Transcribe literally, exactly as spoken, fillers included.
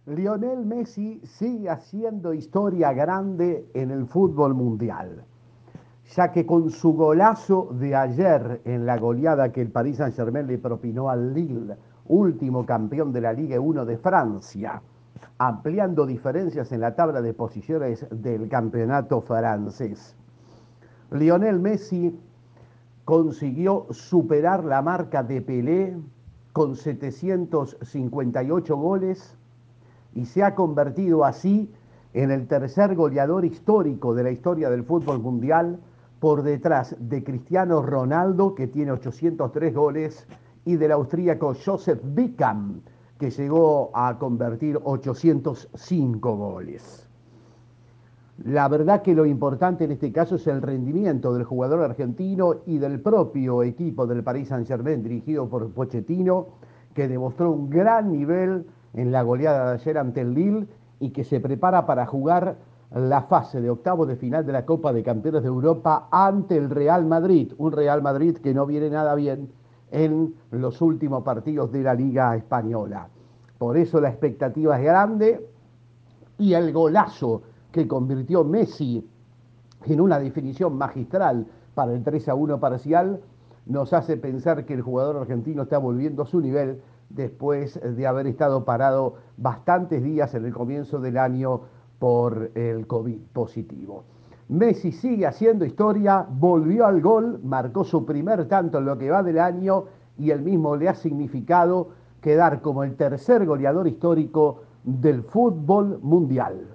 Lionel Messi sigue haciendo historia grande en el fútbol mundial, ya que con su golazo de ayer en la goleada que el Paris Saint-Germain le propinó al Lille, último campeón de la Ligue uno de Francia, ampliando diferencias en la tabla de posiciones del campeonato francés. Lionel Messi consiguió superar la marca de Pelé con setecientos cincuenta y ocho goles y se ha convertido así en el tercer goleador histórico de la historia del fútbol mundial, por detrás de Cristiano Ronaldo, que tiene ochocientos tres goles, y del austríaco Joseph Beckham, que llegó a convertir ochocientos cinco goles. La verdad que lo importante en este caso es el rendimiento del jugador argentino y del propio equipo del Paris Saint-Germain dirigido por Pochettino, que demostró un gran nivel en la goleada de ayer ante el Lille y que se prepara para jugar la fase de octavos de final de la Copa de Campeones de Europa ante el Real Madrid, un Real Madrid que no viene nada bien en los últimos partidos de la Liga Española. Por eso la expectativa es grande y el golazo que convirtió Messi en una definición magistral para el tres a uno parcial nos hace pensar que el jugador argentino está volviendo a su nivel después de haber estado parado bastantes días en el comienzo del año por el COVID positivo. Messi sigue haciendo historia, volvió al gol, marcó su primer tanto en lo que va del año y el mismo le ha significado quedar como el tercer goleador histórico del fútbol mundial.